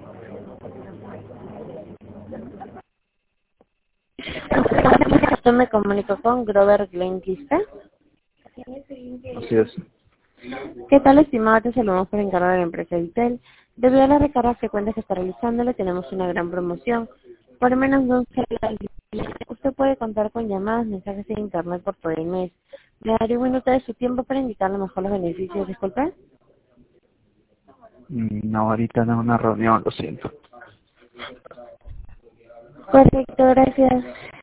Yo me comunico con Grover Glenquiste. Así es. ¿Qué tal, estimado? Te saludamos por encargo de la empresa Vitel. Debido a las recargas frecuentes que está realizando, le tenemos una gran promoción. Por menos de un celular, usted puede contar con llamadas, mensajes de internet por todo el mes. ¿Me daría un minuto de su tiempo para indicarle mejor los beneficios? Disculpe. No, ahorita no, una reunión, lo siento. Perfecto, gracias.